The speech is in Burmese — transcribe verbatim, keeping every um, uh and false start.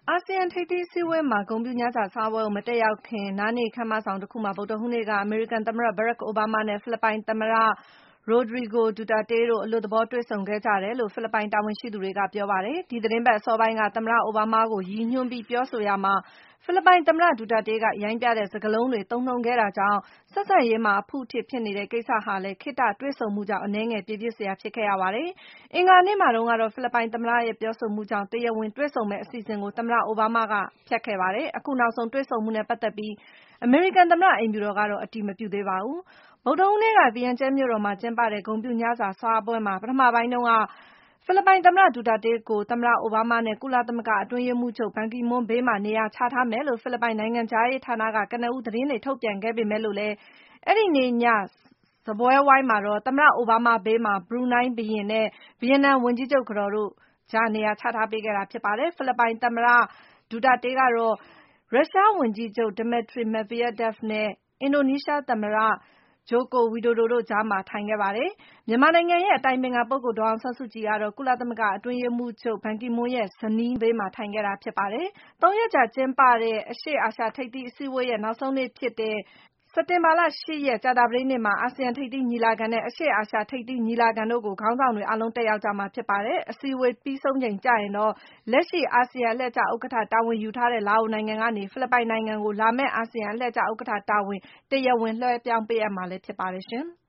အာဆီယံထိပ်သီးအစည်းအဝေးမှာ ဂုဏ်ပြုညစာစားပွဲကိုမတက်ရောက်ခင် နားနေခန်းမဆောင်တခုမှာ ဗုဒ္ဓဟူးနေ့က အမေရိကန်သမ္မတ Barack Obama နဲ့ ဖိလစ်ပိုင်သမ္မတ Rodrigo Duterte တို့ အလွတ်သဘောတွေ့ဆုံခဲ့ကြတယ်လို့ ဖိလစ်ပိုင်တာဝန်ရှိသူတွေကပြောပါတယ်။ ဒီသီတင်းပတ်အစောပိုင်းက သမ္မတ Obama ကို ရည်ညွှန်းပြီးပြောဆိုရာမှာ ဖိလစ်ပိုင်သမ္မတ Duterte က ရိုင်းပြတဲ့စကားလုံးတွေ သုံးနှုန်းခဲ့တာကြောင့် ဆက်ဆံရေးမှာ အဖုအထစ်ဖြစ်နေတဲ့ကိစ္စဟာလည်း ခေတ္တတွေ့ဆုံမှုကြောင့် အနည်းငယ်ပြေပြစ်စရာဖြစ်ခဲ့ရပါတယ်။ အင်္ဂါနေ့မှာတုန်းကတော့ ဖိလစ်ပိုင်သမ္မတရဲ့ပြောဆိုမှုကြောင့် တရားဝင်တွေ့ဆုံမယ့်အစီအစဉ်ကို သမ္မတ Obama က ဖျက်ခဲ့ပါတယ်။ အခုနောက်ဆုံးတွေ့ဆုံမှုနဲ့ပတ်သက်ပြီး အမေရိကန်သမ္မတအိမ်ဖြူတော်ကတော့ အတည်မပြုသေးပါဘူး။ ဗုဒ္ဓဟူးနေ့က Vientiane မြို့တော်မှာကျင်းပတဲ့ ဂုဏ်ပြုညစာစားပွဲမှာ ပထမပိုင်းတုန်းက ဖိလစ်ပိုင်သမ္မတ Duterte ကို သမ္မတ Obama နဲ့ ကုလသမဂ္ဂအတွင်းရေးမှူးချုပ် Ban Ki-moon ဘေးမှာ နေရာချထားမယ်လို့ ဖိလစ်ပိုင်နိုင်ငံခြားရေးဌာနက ကနဦးသတင်းတွေထုတ်ပြန်ခဲ့ပေမဲ့လို့လည်း အဲဒီနေ့ည စားပွဲဝိုင်းမှာတော့ သမ္မတ Obama ဘေးမှာ ဘရူနိုင်းဘုရင်နဲ့ ဗီယက်နမ်ဝန်ကြီးချုပ်ကတော်တို့ကြား နေရာချထားပေးခဲ့တာဖြစ်ပါတယ်။ ဖိလစ်ပိုင်သမ္မတ Duterte ကတော့ ရုရှားဝန်ကြီးချုပ် Dmitry Medvedev နဲ့ အင်ဒိုနီးရှားသမ္မတ Joko Widodo တို့ကြားမှာ ထိုင်ခဲ့ပါတယ်။ မြန်မာနိုင်ငံရဲ့အတိုင်ပင်ခံပုဂ္ဂိုလ် ဒေါ်အောင်ဆန်းစုကြည်ကတော့ ကုလသမဂ္ဂအတွင်းရေးမှူးချုပ် Ban Ki-moon ရဲ့ဇနီးဘေးမှာ ထိုင်ခဲ့တာဖြစ်ပါတယ်။ သုံးရက်ကြာကျင်းပတဲ့ အရှေ့အာရှထိပ်သီးအစည်းအဝေးရဲ့နောက်ဆုံးနေ့ဖြစ်တဲ့ စက်တင်ဘာလ ၈ ရက် ကြာသပတေးနေ့မှာ အာဆီယံထိပ်သီးညီလာခံနဲ့ အရှေ့အာရှထိပ်သီးညီလာခံတို့ကို ခေါင်းဆောင်တွေအားလုံး တက်ရောက်ကြမှာဖြစ်ပါတယ်။ အစည်းအဝေးပြီးဆုံးချိန်ကျရင်တော့ လက်ရှိ အာဆီယံအလှည့်ကျဥက္ကဋ္ဌတာဝန်ယူထားတဲ့ လာအိုနိုင်ငံကနေ ဖိလစ်ပိုင်နိုင်ငံကို လာမယ့် အာဆီယံအလှည့်ကျဥက္ကဋ္ဌတာဝန် တရားဝင်လွှဲပြောင်းပေးအပ်မှာလည်းဖြစ်ပါတယ်ရှင်။